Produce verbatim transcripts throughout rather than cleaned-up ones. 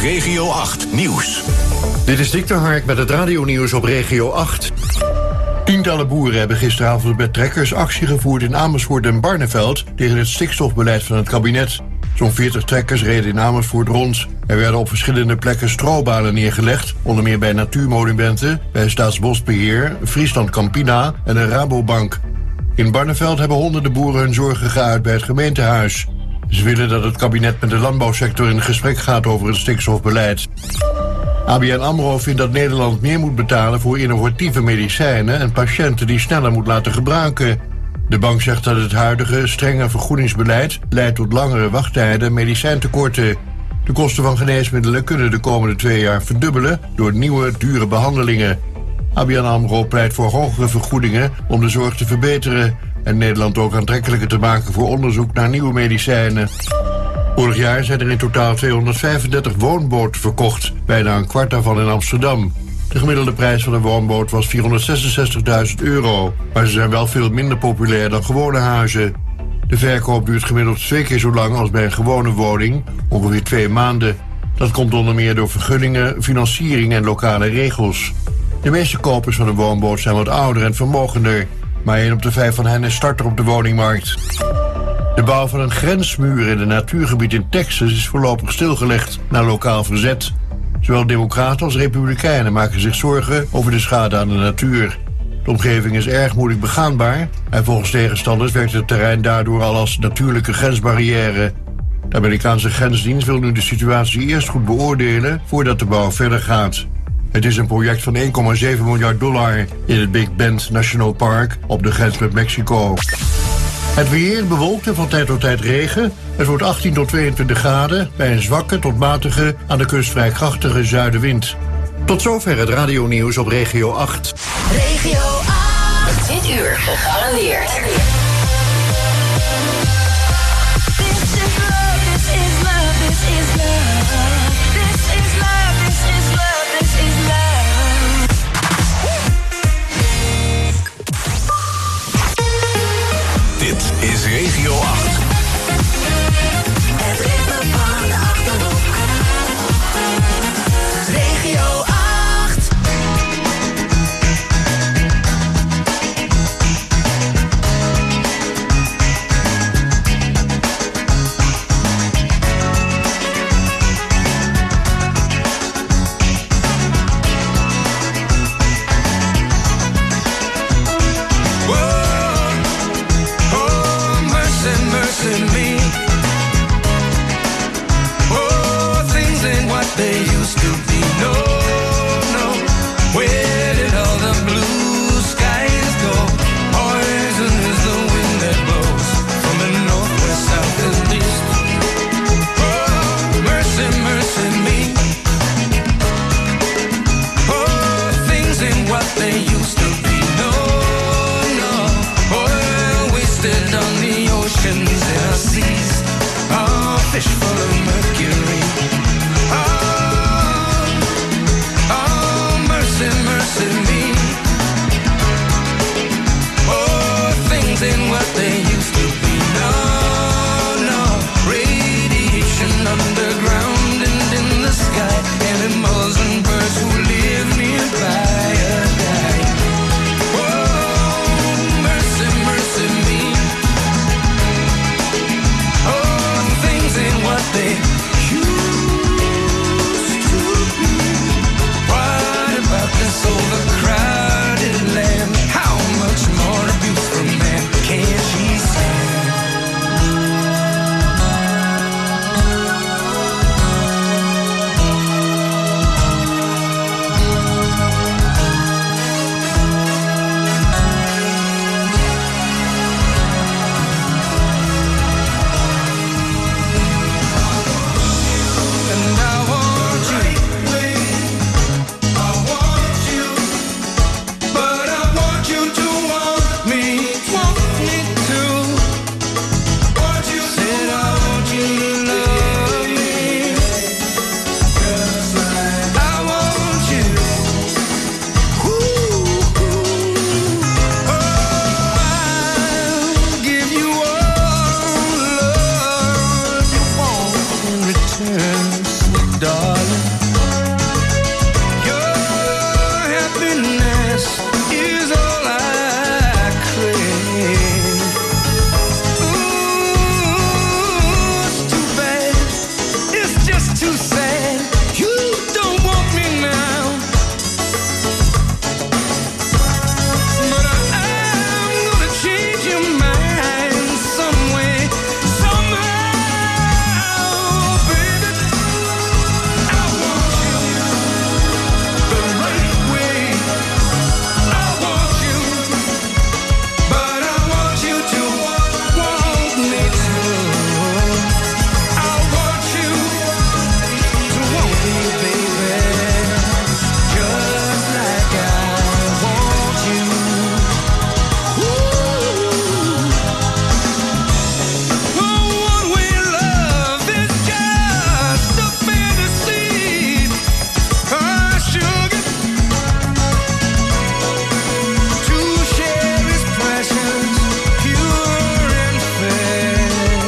Regio acht Nieuws. Dit is Dick de Hark met het radionieuws op Regio acht. Tientallen boeren hebben gisteravond met trekkers actie gevoerd in Amersfoort en Barneveld tegen het stikstofbeleid van het kabinet. Zo'n veertig trekkers reden in Amersfoort rond. Er werden op verschillende plekken strobalen neergelegd, onder meer bij natuurmonumenten, bij Staatsbosbeheer, Friesland Campina en de Rabobank. In Barneveld hebben honderden boeren hun zorgen geuit bij het gemeentehuis. Ze willen dat het kabinet met de landbouwsector in gesprek gaat over het stikstofbeleid. A B N AMRO vindt dat Nederland meer moet betalen voor innovatieve medicijnen en patiënten die sneller moet laten gebruiken. De bank zegt dat het huidige strenge vergoedingsbeleid leidt tot langere wachttijden en medicijntekorten. De kosten van geneesmiddelen kunnen de komende twee jaar verdubbelen door nieuwe, dure behandelingen. A B N AMRO pleit voor hogere vergoedingen om de zorg te verbeteren en Nederland ook aantrekkelijker te maken voor onderzoek naar nieuwe medicijnen. Vorig jaar zijn er in totaal tweehonderdvijfendertig woonboten verkocht, bijna een kwart daarvan in Amsterdam. De gemiddelde prijs van een woonboot was vierhonderdzesenzestigduizend euro, maar ze zijn wel veel minder populair dan gewone huizen. De verkoop duurt gemiddeld twee keer zo lang als bij een gewone woning, ongeveer twee maanden. Dat komt onder meer door vergunningen, financiering en lokale regels. De meeste kopers van een woonboot zijn wat ouder en vermogender, maar één op de vijf van hen is starter op de woningmarkt. De bouw van een grensmuur in een natuurgebied in Texas is voorlopig stilgelegd na lokaal verzet. Zowel democraten als republikeinen maken zich zorgen over de schade aan de natuur. De omgeving is erg moeilijk begaanbaar en volgens tegenstanders werkt het terrein daardoor al als natuurlijke grensbarrière. De Amerikaanse grensdienst wil nu de situatie eerst goed beoordelen voordat de bouw verder gaat. Het is een project van één komma zeven miljard dollar in het Big Bend National Park op de grens met Mexico. Het weer bewolkt en van tijd tot tijd regen. Het wordt achttien tot tweeëntwintig graden bij een zwakke tot matige, aan de kust vrij krachtige zuidenwind. Tot zover het radionieuws op Regio acht. Regio acht. Dit uur gegarandeerd. This is love, this is love, this is love. This is love, this is love, this is love. Dit is Regio acht. Het ritme van de Achterhoek. Regio acht. They used to be. No, no, where did all the blue skies go? Poison is the wind that blows from the north, west, south, and east. Oh, mercy, mercy me. Oh, things ain't what they used to be. No, no, oil wasted on the oceans and our seas. Oh, fish full of mercury. Mercy me. Oh, things ain't what they used to be. No, no, radiation underground and in the sky. Animals and birds who live nearby are dying. Oh, mercy, mercy me. Oh, things ain't what they this overcrowded land. How much more abuse from man can she stand? And I want you. Darling, too sad. You don't want me now, but I am gonna change your mind some way, somehow, baby. I want you the right way. I want you, but I want you to want me too. I want you to want me, baby, just like I want you. Ooh. Oh, one-way love is just a fantasy. Ah, sugar, to share is precious, pure and fair.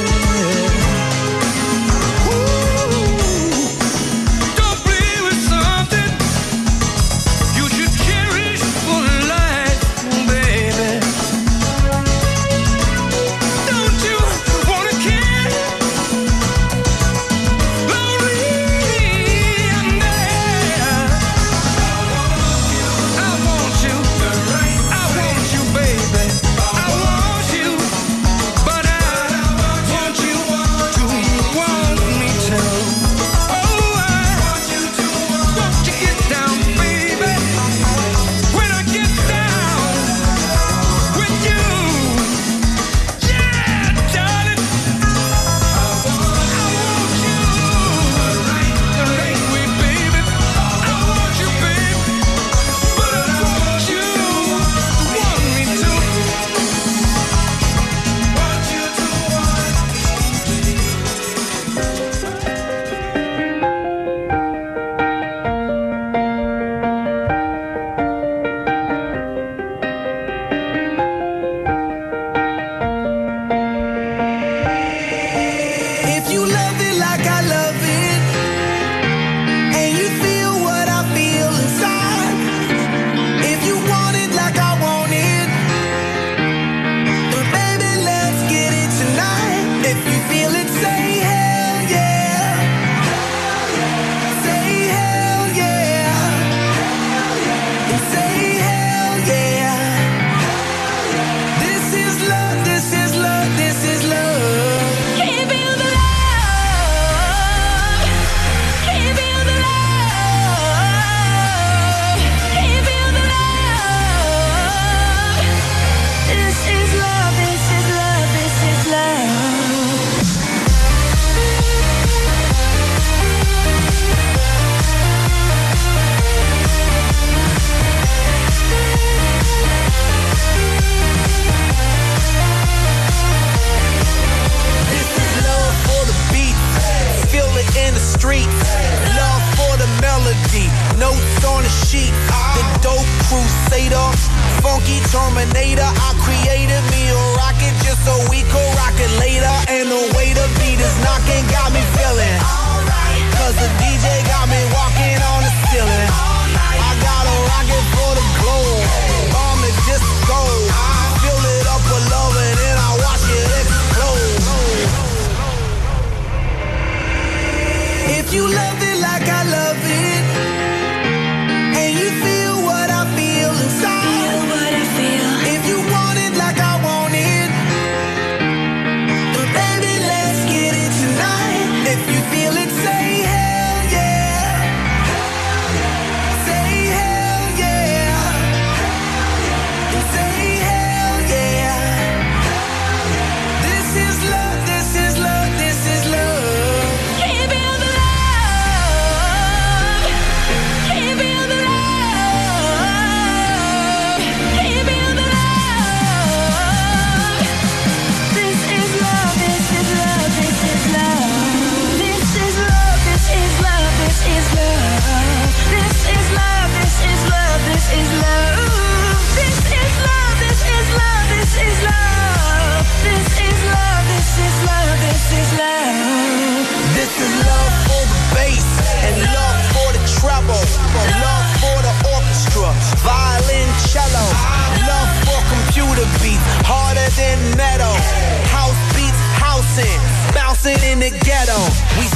Ooh, don't play with something you should cherish for life, baby. Don't you wanna care? Lonely and there. I want you, I want you, baby. I want you, but I want you to want me too. Oh, I want you to want you get down, baby. When I get down with you, yeah, darling. I want you the right way, baby. I want you, baby, but I want you to want me too. Want you to If you love it like I love it, and you feel what I feel inside, if you want it like I want it, then baby, let's get it tonight. If you feel it, say hell yeah. Say hell yeah. And say hell yeah. This is love, this is love, this is love. Can you feel the love? Can you feel the love? Can you feel the love? This is love, this is love, this is love. This is love for the beat, feel it in the streets. Love for the melody, notes on the sheet. The dope crusader, funky terminator. I created me a rocket just so we could rock it later. And the way the beat is knocking got me feeling alright, cause the D J got me walking on the ceiling. I got a rocket for the globe, bomb the disco. Fill it up with love and then I watch it explode. If you love it like I love it, and you feel what I feel inside, Feel what I feel. if you want it like I want it, then baby, let's get it tonight. If you feel it, say hell yeah. Say hell yeah. And say hell yeah. This is love, this is love, this is love. Can you feel the love?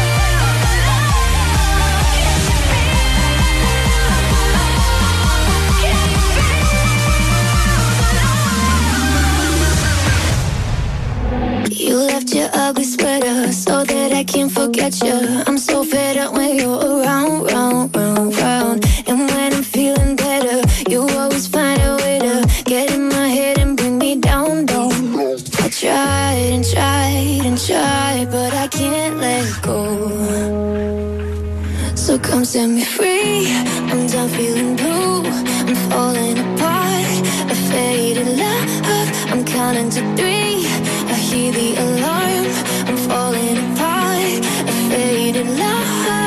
You left your ugly sweater so that I can't forget you. I'm so fed up when you're around, round, round, round. And when I'm feeling better, you always find a way to get in my head and bring me down, down. I tried and tried and tried, but I can't let go. So come set me free. I'm done feeling blue. I'm falling apart. A faded love. I'm counting to three. I hear the alarm. I'm falling apart. A faded love.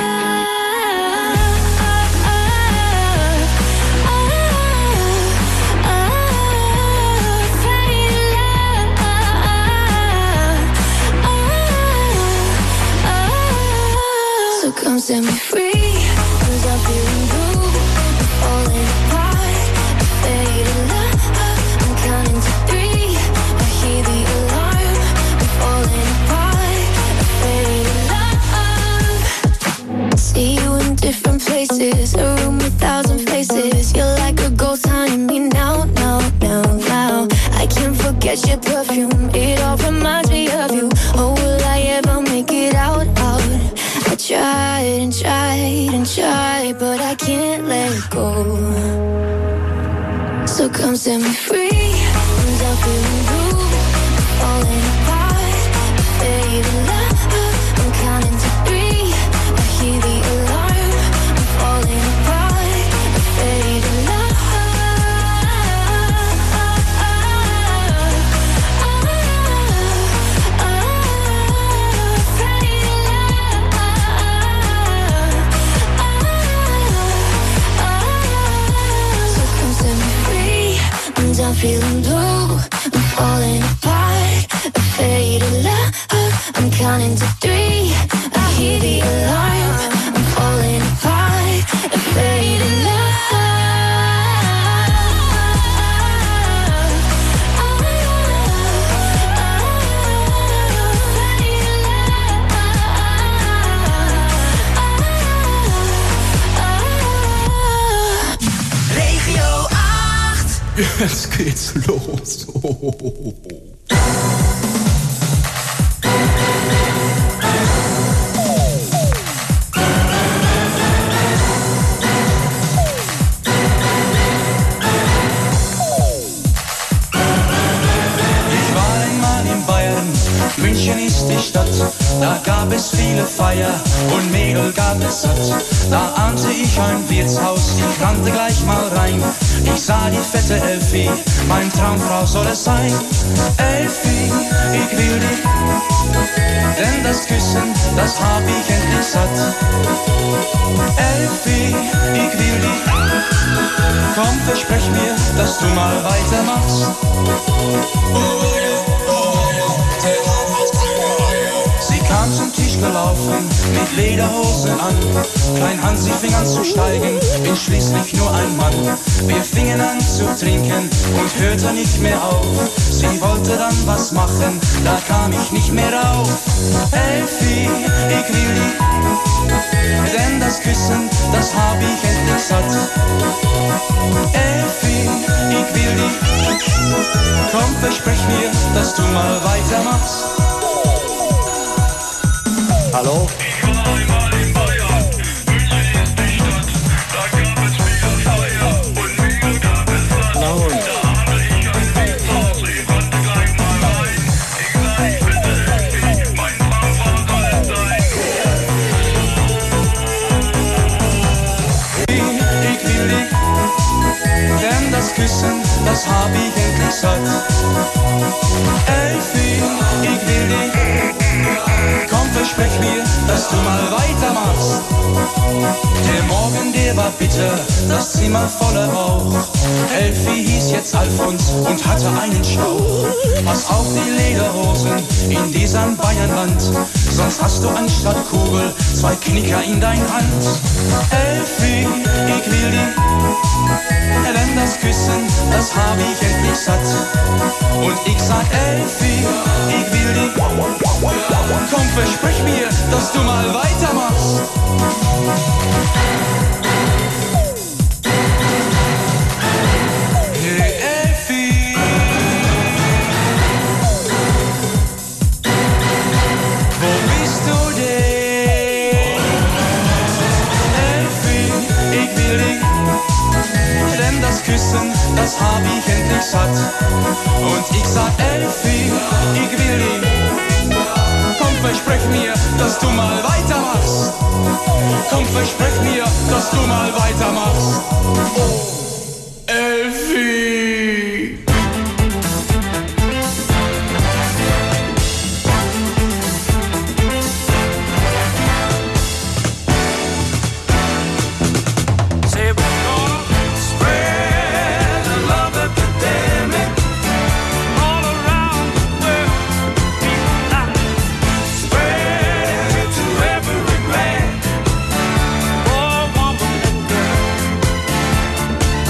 So come set me free. 'Cause I'm feeling blue. I'm falling apart. A faded love. I'm counting to three. I hear the alarm. I'm falling apart. A faded love. See you in different places. A room with thousand faces. You're like a ghost haunting me now, now, now, now. I can't forget your perfume. It all reminds me of you. Oh, will I ever make it out, out? I tried and tried and tried, but I can't let go. So come set me free. I'm done feeling blue. I'm falling apart. A faded love. I'm counting to three. I hear the alarm. I'm falling apart. A faded love. I'm feeling blue, I'm falling apart. A faded love, I'm counting to three. I hear the alarm, I'm falling apart. A faded love. Regio acht. Jetzt geht's los. München ist die Stadt, da gab es viele Feier und Mädel gab es satt. Da ahnte ich ein Wirtshaus, ich rannte gleich mal rein. Ich sah die fette Elfie, mein Traumfrau soll es sein. Elfie, ich will dich, denn das Küssen, das hab ich endlich satt. Elfie, ich will dich, komm, versprech mir, dass du mal weitermachst. Kam zum Tisch gelaufen, mit Lederhosen an. Klein Hansi fing an zu steigen, bin schließlich nur ein Mann. Wir fingen an zu trinken und hörte nicht mehr auf. Sie wollte dann was machen, da kam ich nicht mehr rauf. Elfie, ich will dich, denn das Küssen, das hab ich endlich satt. Elfie, ich will dich, komm, versprech mir, dass du mal weitermachst. Hallo? Ich war einmal in Bayern, München ist die Stadt, da gab es viel Feier und Mädel gab es satt. Na und? Da hatte ich ein Wirtshaus, ich konnte gleich mal rein. Ich sah die versprech mir, dass du mal weitermachst. Der Morgen, der war bitter, das Zimmer voller Rauch. Elfi hieß jetzt Alfons und hatte einen Schlauch. Pass auf die Lederhosen in diesem Bayernland, sonst hast du anstatt Kugel zwei Knicker in dein Hand. Elfi, ich will dich, denn das Küssen, das hab ich endlich satt. Und ich sag Elfi, ich will dich, komm, versprich mir, dass du mal weitermachst. Hey Elfi, wo bist du denn? Elfi, ich will dich, denn das Küssen, das hab ich endlich satt. Und ich sag Elfi, ich will dich, komm, versprech mir, dass du mal weitermachst. Komm, versprech mir, dass du mal weitermachst. Oh, Elfi. Say we're gonna spread the love epidemic all around the world. People now spread it to every man, boy, woman, and girl.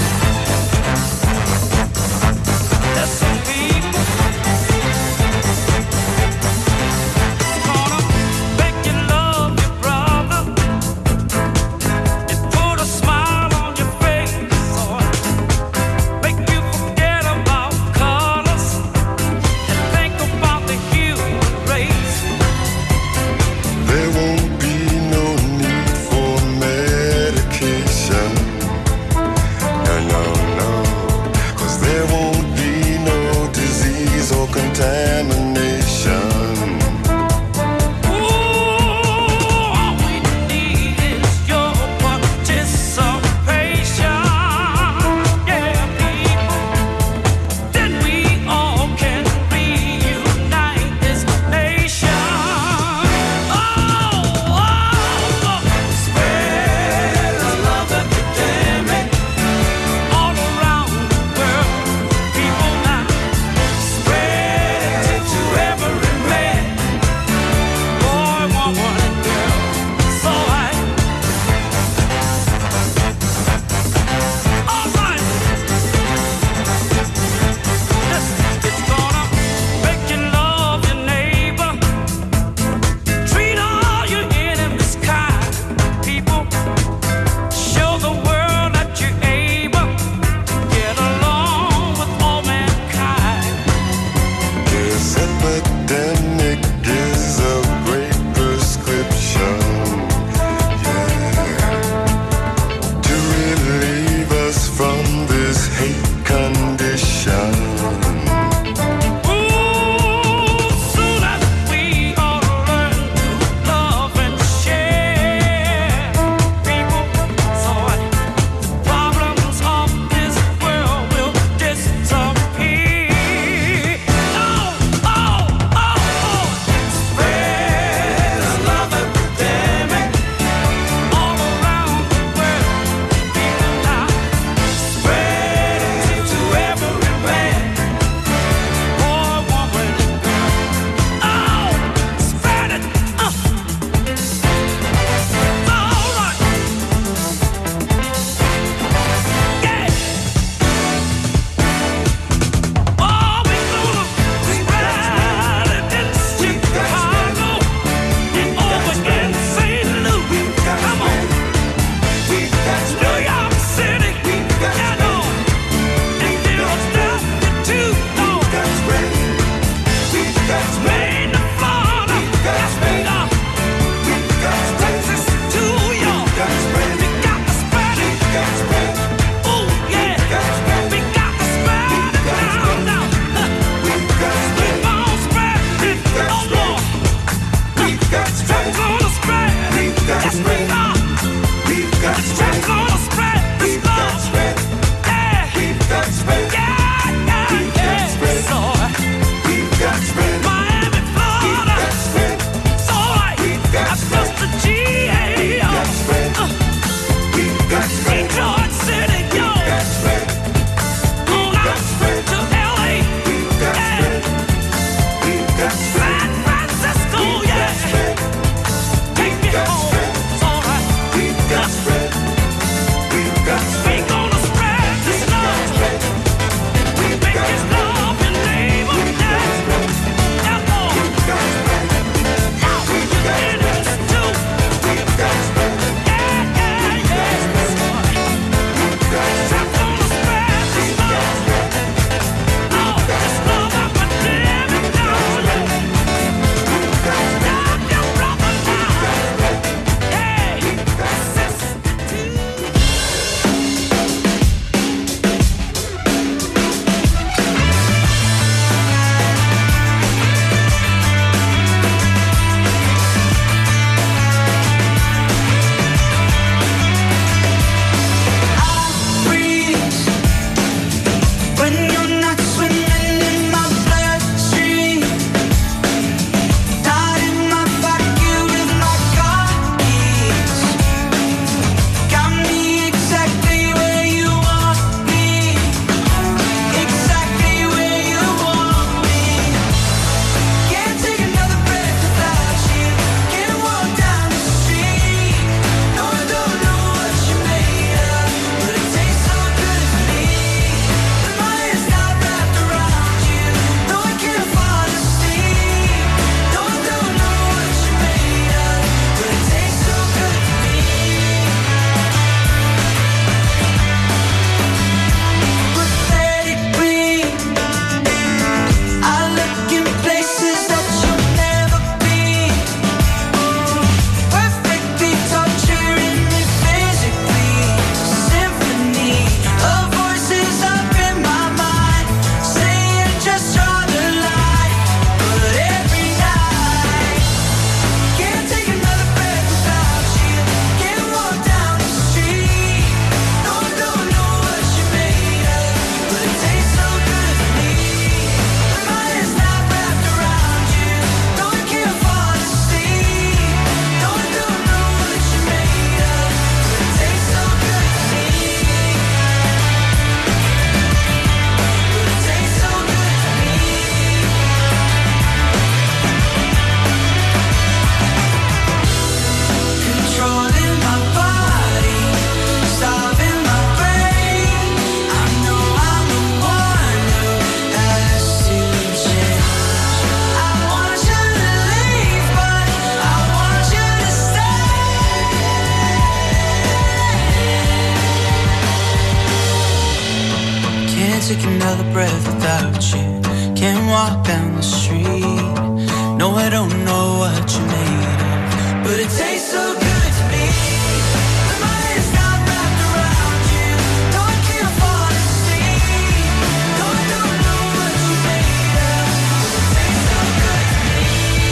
take another breath without you. Can't walk down the street. No, I don't know what you made of, but it tastes so good to me. My mind is not wrapped around you. No, I can't fall asleep. No, I don't know what you made of, but it tastes so good to me.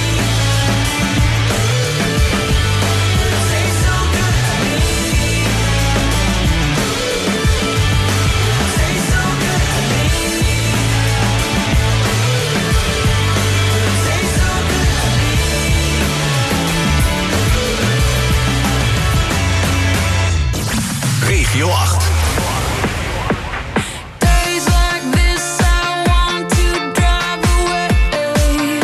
But it tastes so good to me. It tastes so good to me. But it tastes so good to me. Regio acht. Days like this, I want to drive away.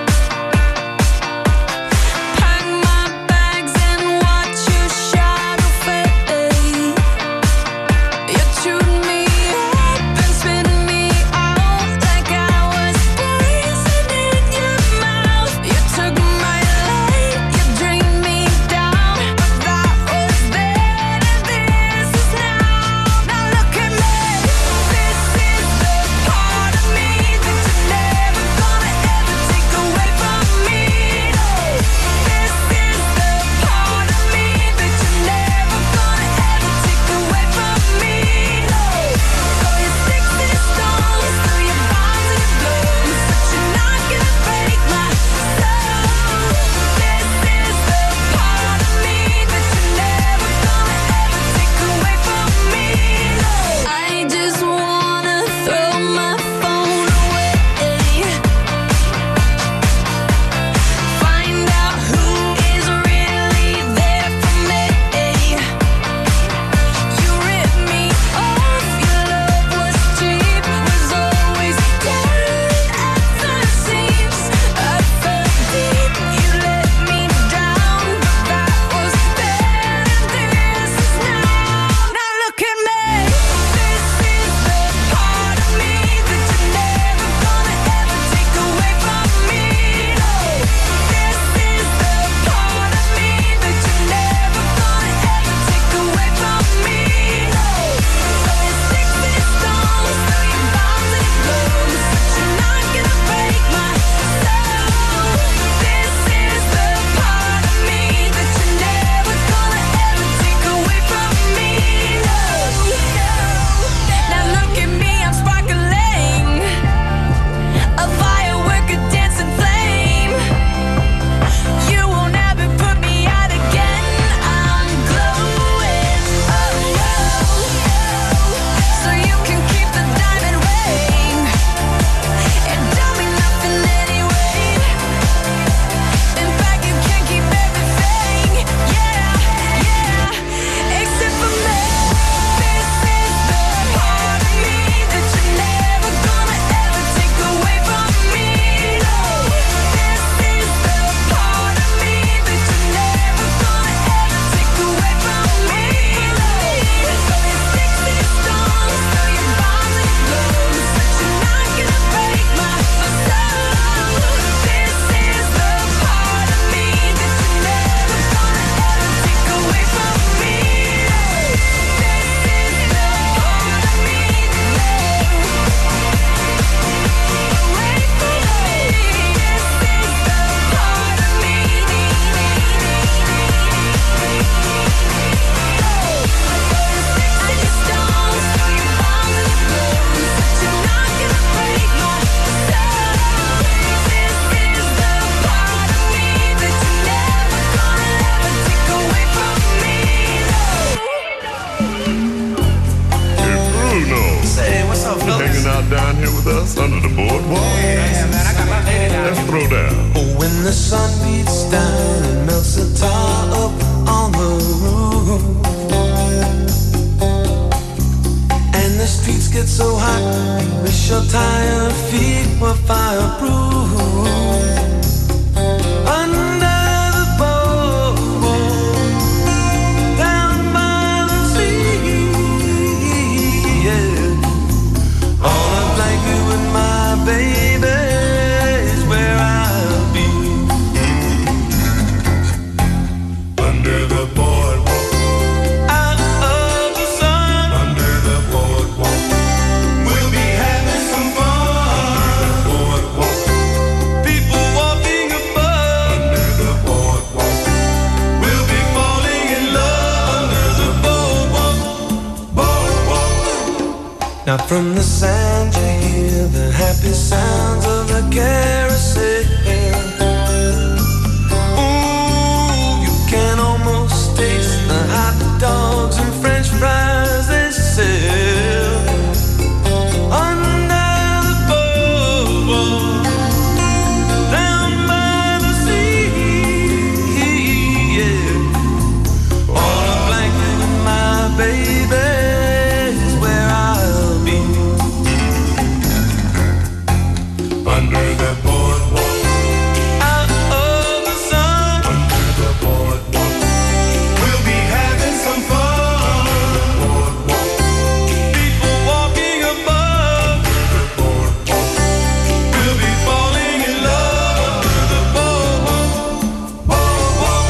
Pack my bags and watch your shadow fade. You chewed me up and spit me out like I was poison in your mouth. You took my light, you drained me down, but that was then and this is now. Now look at me. This is the part of me that you're never gonna ever take away from me. This is the part of me that you're never gonna ever take away from me. Throw your sticks and your stones, throw your bombs and your blows, but you're not gonna break my soul. This is the part of me that you're never gonna ever take away from me. I just wanna throw my phone away. Find out who is really there for me. You ripped me off, your love was cheap, was always down at the seams. I fell deep, you let me down, but that was then and this is now. Now look at me. This is the part of me that you're never gonna ever take away from me. This is the part of me that you're never gonna ever take away from me. Throw your sticks and your stones, throw your bombs and your blows, but you're not gonna break my soul. This is the part of me that you're never gonna ever take away from me. Now look at me, I'm sparkling, a firework, a dancing flame. You won't ever put me out again. I'm glowing, oh, so you can keep the diamond ring. It don't mean nothing anyway. In fact, you can't keep everything. Yeah, yeah, except for me. This is the part of me that you're never gonna ever take away from me. This is the part of me that you're never gonna ever take away from me. Throw your sticks and your stones, throw your bombs and your blows, but you're not gonna break my soul. This is the part of me that you're never gonna ever take away from me. This is the part of me that away from me. This is the part of me. Throw your sticks and your stones, throw your bombs and your blows, but you're not gonna break my soul. This is the part of me that you're never gonna ever take away from me. Hey, Bruno. Say, what's up, fellas? Hanging out down here with us under the boardwalk. Yeah, man, I got my lady down Let's here. throw down. When the sun beats down and melts the tar up on the roof, and the streets get so hot, wish your tired feet were fireproof. Under the boardwalk, down by the sea, yeah. On a blanket with my baby is where I'll be. Under the boardwalk. Out of the sun, Under the boardwalk. We'll be Out from the sand you hear the happy sounds of a carousel. Ooh, you can almost taste the hot dogs and French fries they sell. Under the boardwalk, down by the sea, yeah. On a blanket with my baby is where I'll be. Under the boardwalk, out of the sun. Under the boardwalk, we'll be having some fun. Boardwalk, people walking above. The boardwalk, we'll be falling in love. Under the boardwalk, boardwalk.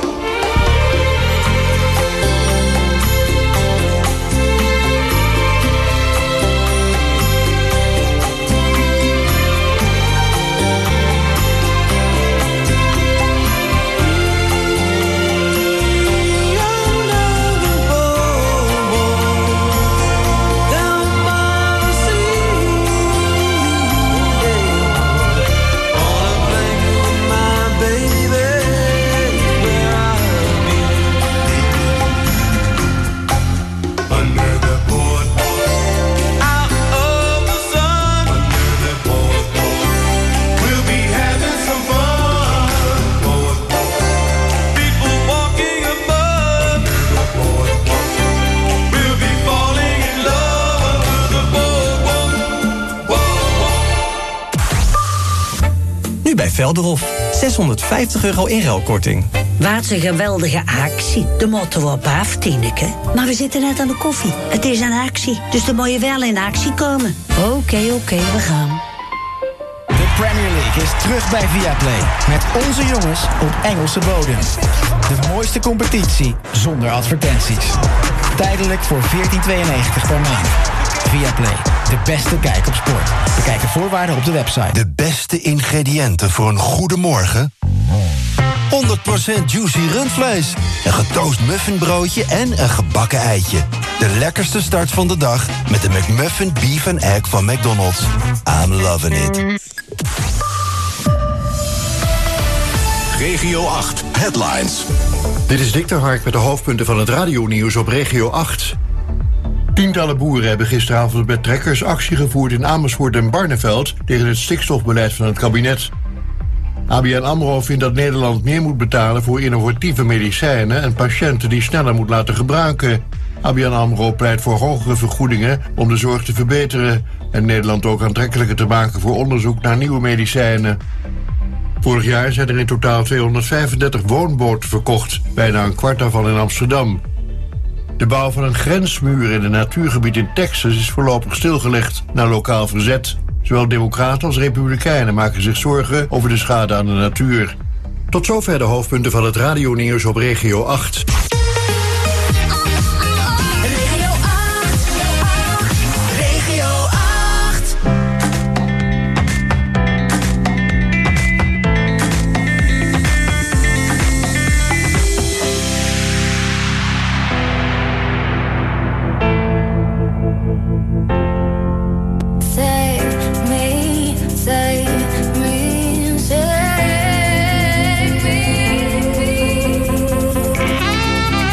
Nu bij Velderhof. zeshonderdvijftig euro inruilkorting. Wat een geweldige actie. De motor op af, Tineke. Maar we zitten net aan de koffie. Het is een actie, dus dan moet je wel in actie komen. Oké, okay, oké, okay, we gaan. De Premier League is terug bij Viaplay. Met onze jongens op Engelse bodem. De mooiste competitie zonder advertenties. Tijdelijk voor veertien tweeënnegentig per maand. Viaplay, de beste kijk op sport. Bekijk de voorwaarden op de website. De beste ingrediënten voor een goede morgen? honderd procent juicy rundvlees, een getoast muffinbroodje en een gebakken eitje. De lekkerste start van de dag met de McMuffin Beef and Egg van McDonald's. I'm loving it. Regio acht Headlines. Dit is Dick de Hark met de hoofdpunten van het radionieuws op Regio acht. Tientallen boeren hebben gisteravond met trekkers actie gevoerd in Amersfoort en Barneveld tegen het stikstofbeleid van het kabinet. A B N AMRO vindt dat Nederland meer moet betalen voor innovatieve medicijnen en patiënten die sneller moet laten gebruiken. A B N AMRO pleit voor hogere vergoedingen om de zorg te verbeteren en Nederland ook aantrekkelijker te maken voor onderzoek naar nieuwe medicijnen. Vorig jaar zijn er in totaal tweehonderdvijfendertig woonboten verkocht, bijna een kwart daarvan in Amsterdam. De bouw van een grensmuur in een natuurgebied in Texas is voorlopig stilgelegd na lokaal verzet. Zowel democraten als republikeinen maken zich zorgen over de schade aan de natuur. Tot zover de hoofdpunten van het radionieuws op Regio acht. Regio acht, Regio acht. Save me, save me, save me.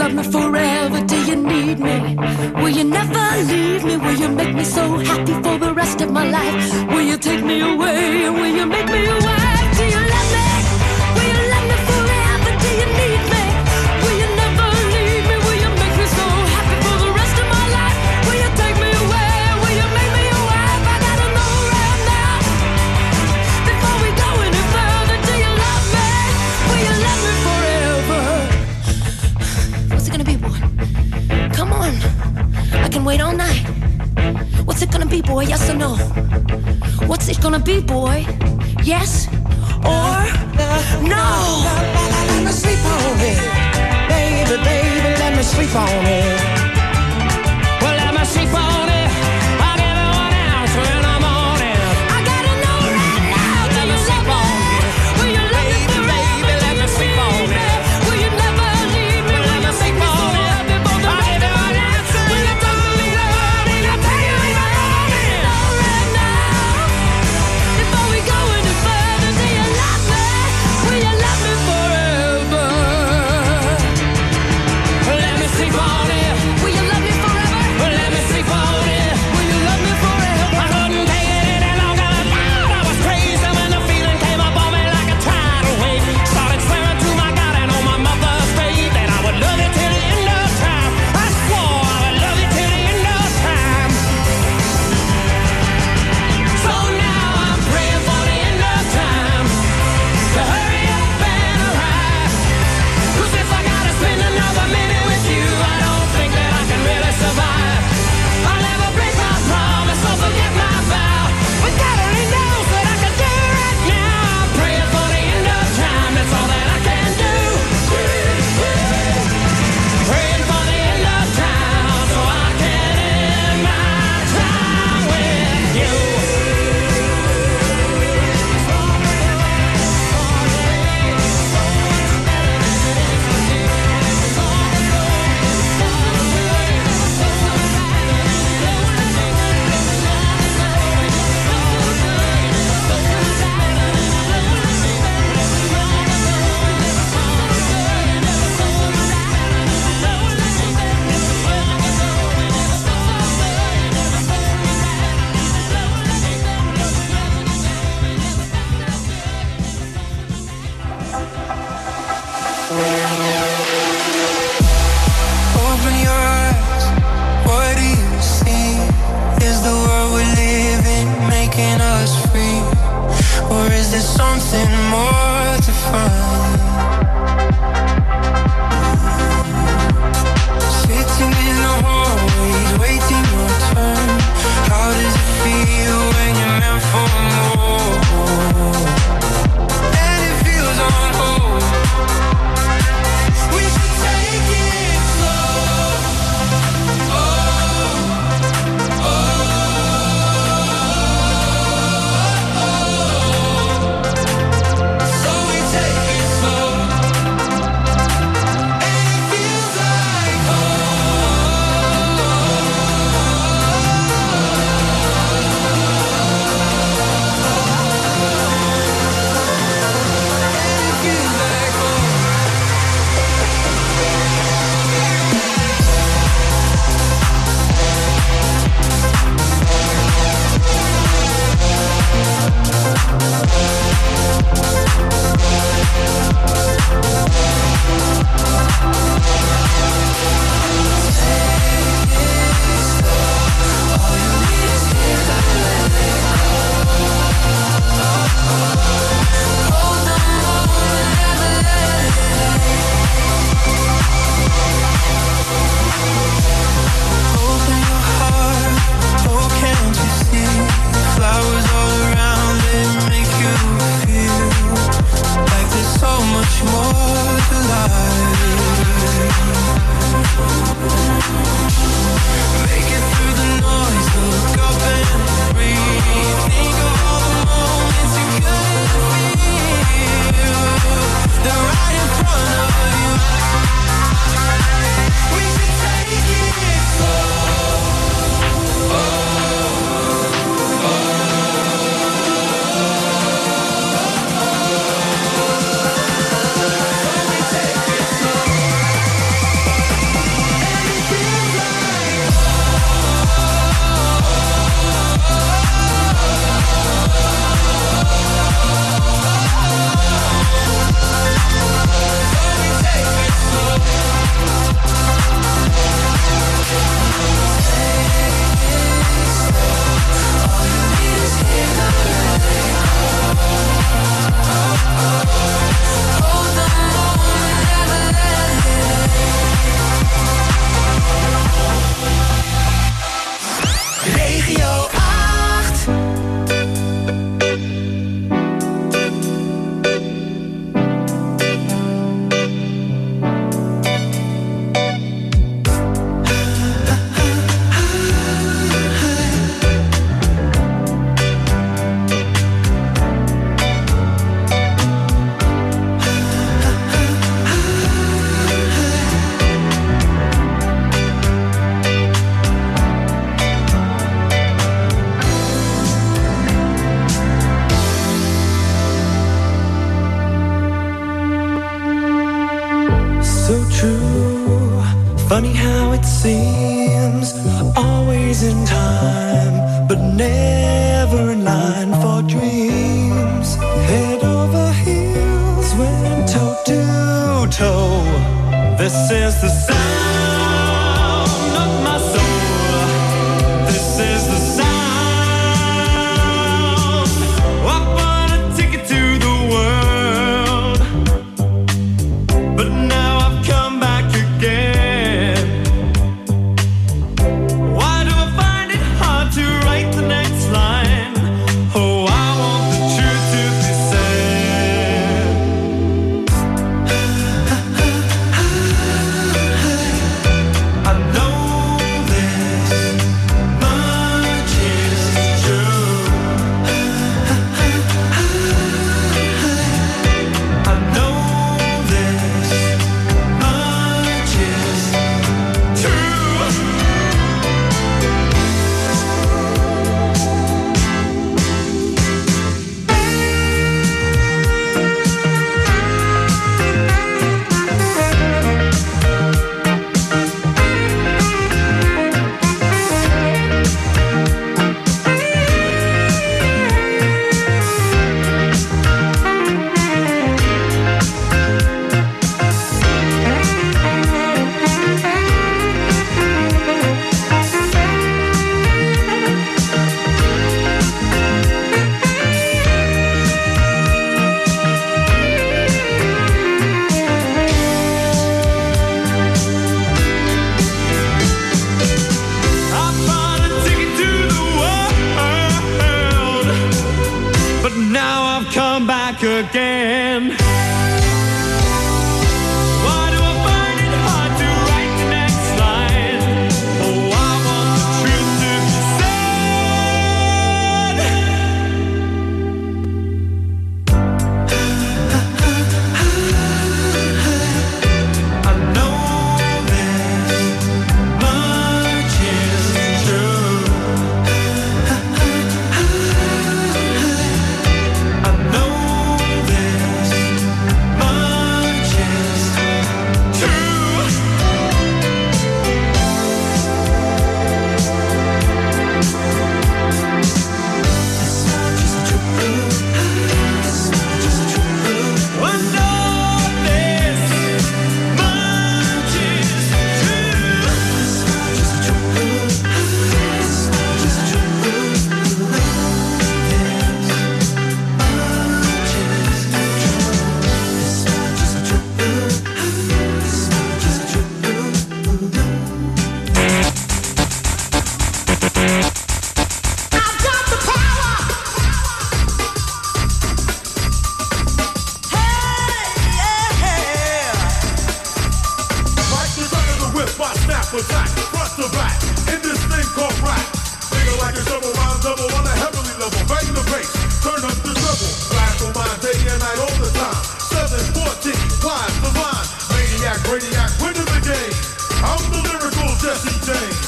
love me forever? Do you need me? Will you never leave me? Will you make me so happy for the rest of my life? Will you take me away? Will you make me your wife? Do you love me? Will you love me forever? Do you need me? Will you never leave me? Will you make me so happy for the rest of my life? Will you take me away? Will you make me your wife? I gotta know right now, before we go any further. Do you love me? Will you love me forever? What's it gonna be, boy? Come on, I can wait all night. What's it gonna be, boy? Yes or no? What's it gonna be, boy? Yes or no? Let me sleep on it, baby, baby, let me sleep on it. Well, let me sleep on it. I'll give it one ounce when I'm on it. I gotta know right now. Do you love me? Will you love me forever? Baby, let me sleep on it. Will you never leave me? Will you make me so happy for the rest of my life? Will you take me away? I'll tell you if I'm on it. Know right now, before we go any further. Do you love me? Will you love me forever? Let me sleep on it. Will you love me forever? Let me sleep on it. Will you love me forever? I couldn't take it any longer. Lord, I was crazy when the feeling came up on me like a tidal wave. Started swearing to my God and on my mother's grave that I would love you till the end of time. I swore I would love you till the end of time. So now I'm praying for the end of time to hurry up and arrive. 'Cause if I gotta spend another minute with you, I don't think that I can really survive. I'll never break my promise or forget my vow. But God only knows what I can do right now. I'm praying for the end of time, that's all that I can do. Praying for the end of time so I can end my time with you. Open your eyes, what do you see? Is the world we live in making us free? Or is there something more to find? Sitting in the hallways, waiting your turn. How does it feel when you're meant for more? And it feels on hold. We should take it slow. Oh, oh, oh. So we take it Funny how it seems, always in time, but never in line for dreams. Head over heels, went toe to toe. This is the sound of my soul. This is the sound. I bought a ticket to the world, but now I've come back again. Why do I find it hard to write the next line? Oh, I want the truth to be said. I know this much is true. I know this much is true. I bought a ticket to the world, but now I've come back again. Why do I find it hard to write the next line? Oh, I want the truth to be said. I know this much is true. I know this much is true. I know this much is Right to the of the whip, I snap attack, front to back, in this thing called rap. Nigga like a double rhyme double on a heavenly level. Bang the bass, turn up the treble. Blast on my day and night all the time. seven fourteen, wise, divine. Maniac, radiac, winning the game. I'm the lyrical Jesse James.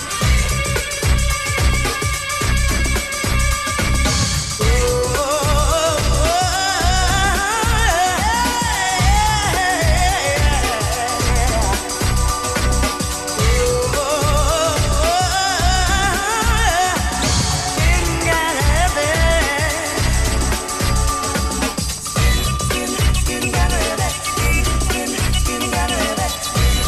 Got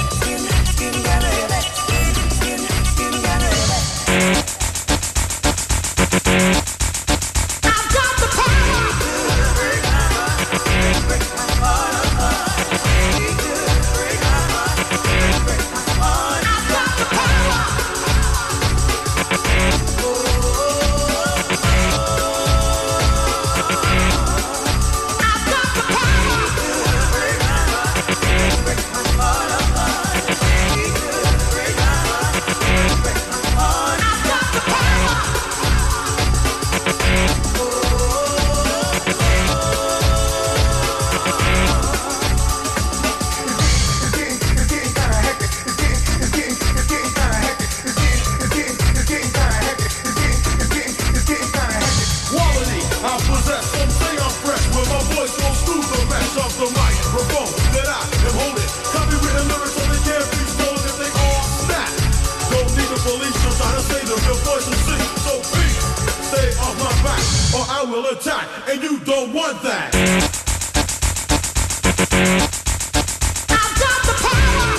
will attack, and you don't want that. I've got the power.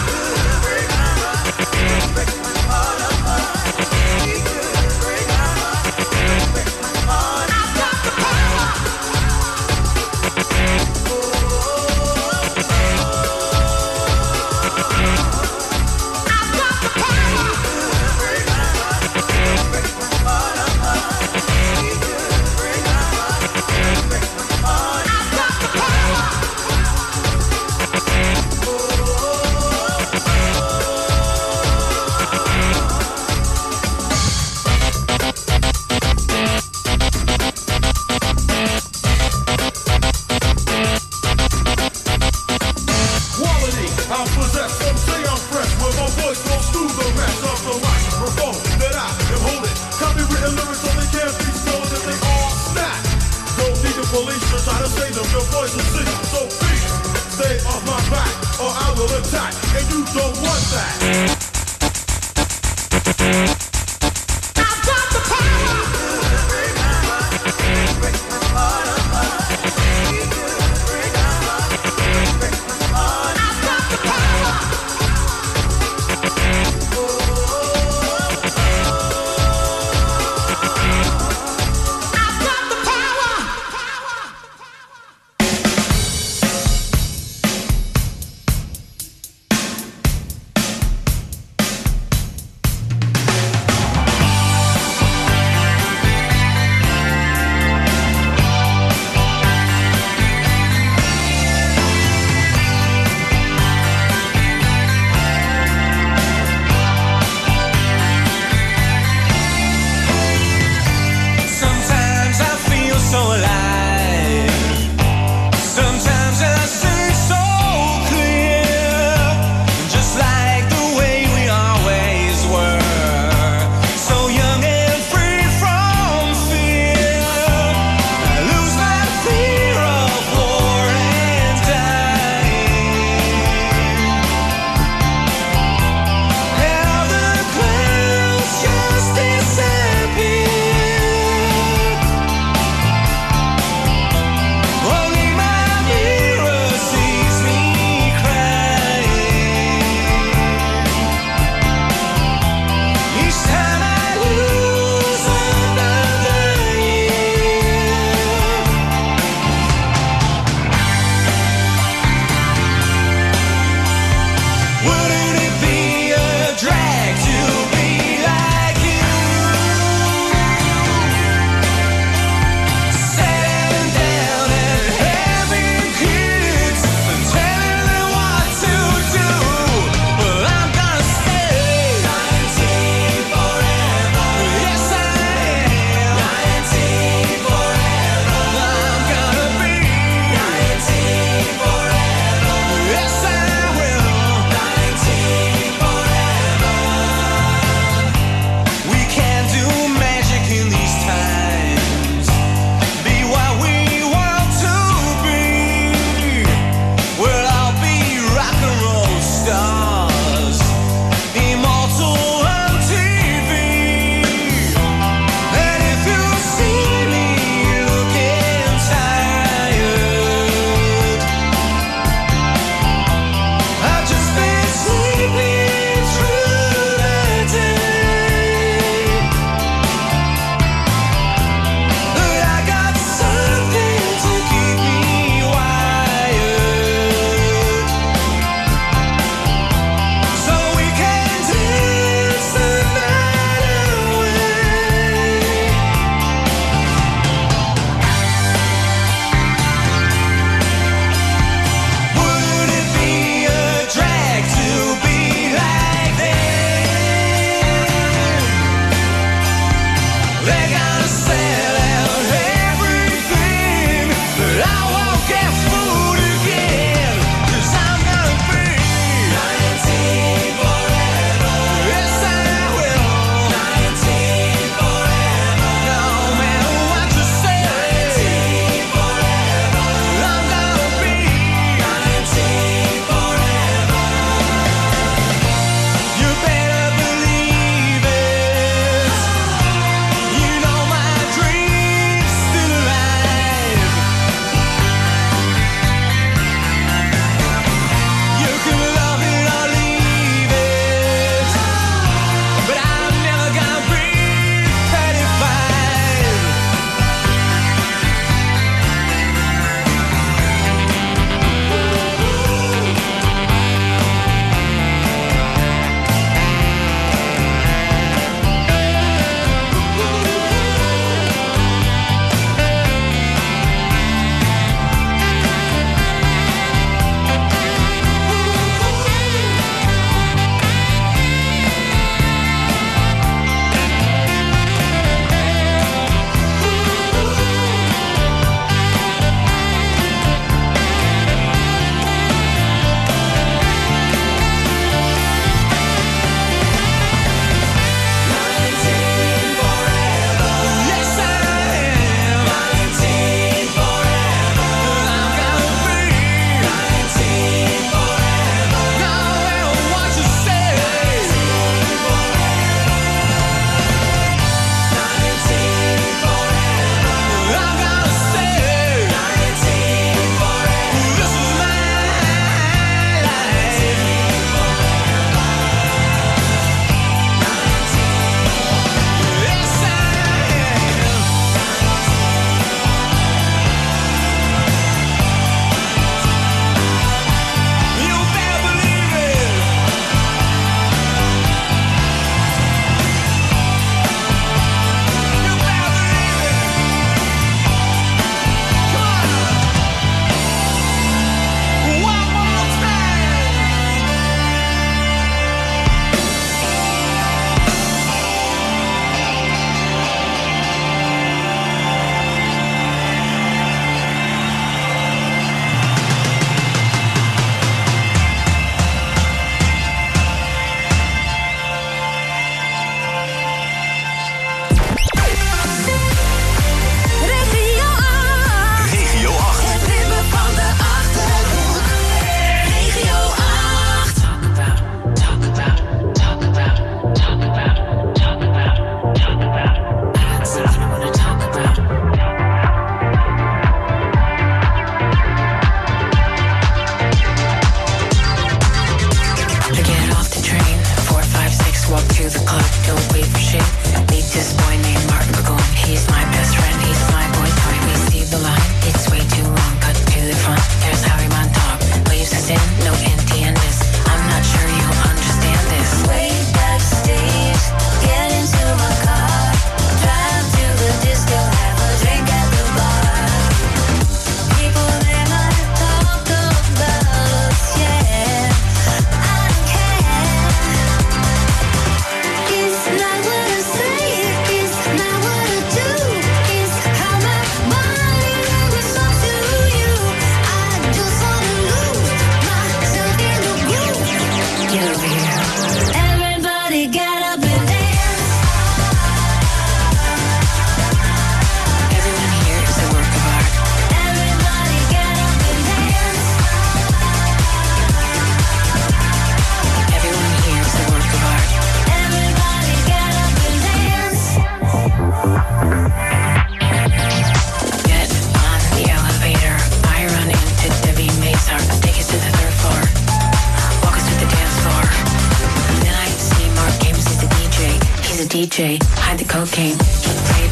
D J, hide the cocaine, play